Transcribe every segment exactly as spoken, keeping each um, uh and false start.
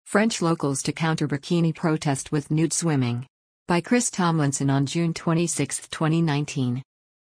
French locals to counter bikini protest with nude swimming. By Chris Tomlinson on June twenty-sixth, twenty nineteen.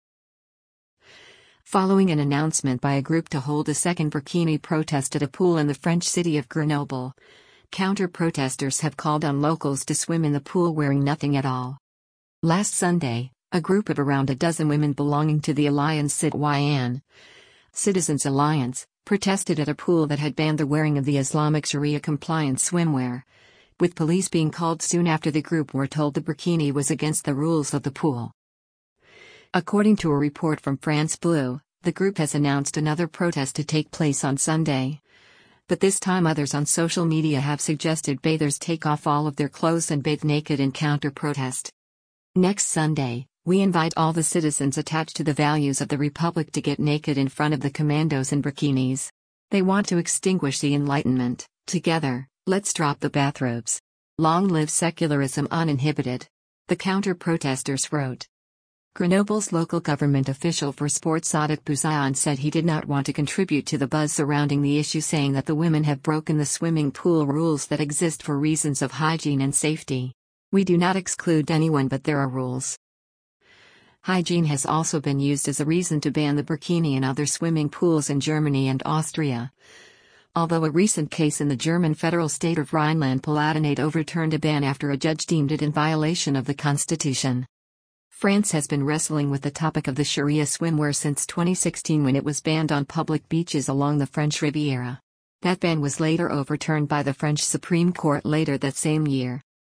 Following an announcement by a group to hold a second bikini protest at a pool in the French city of Grenoble, counter-protesters have called on locals to swim in the pool wearing nothing at all. Last Sunday, a group of around a dozen women belonging to the Alliance Citoyenne, Citizens Alliance, protested at a pool that had banned the wearing of the Islamic Sharia-compliant swimwear, with police being called soon after the group were told the burkini was against the rules of the pool. According to a report from France Bleu, the group has announced another protest to take place on Sunday. But this time others on social media have suggested bathers take off all of their clothes and bathe naked in counter-protest. Next Sunday, we invite all the citizens attached to the values of the Republic to get naked in front of the commandos in bikinis. They want to extinguish the Enlightenment. Together, let's drop the bathrobes. Long live secularism uninhibited. The counter-protesters wrote. Grenoble's local government official for sports Sadiq Bouzayan said he did not want to contribute to the buzz surrounding the issue, saying that the women have broken the swimming pool rules that exist for reasons of hygiene and safety. We do not exclude anyone, but there are rules. Hygiene has also been used as a reason to ban the burkini in other swimming pools in Germany and Austria. Although a recent case in the German federal state of Rhineland-Palatinate overturned a ban after a judge deemed it in violation of the constitution. France has been wrestling with the topic of the Sharia swimwear since twenty sixteen, when it was banned on public beaches along the French Riviera. That ban was later overturned by the French Supreme Court later that same year.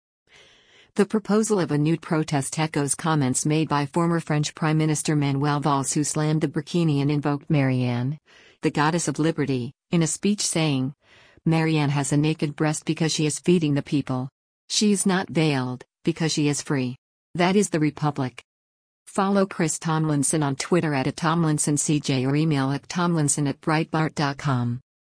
The proposal of a nude protest echoes comments made by former French Prime Minister Manuel Valls, who slammed the burkini and invoked Marianne, the goddess of liberty, in a speech saying, "Marianne has a naked breast because she is feeding the people. She is not veiled, because she is free. That is the Republic." Follow Chris Tomlinson on Twitter at Tomlinson C J or email at tomlinson at breitbart dot com.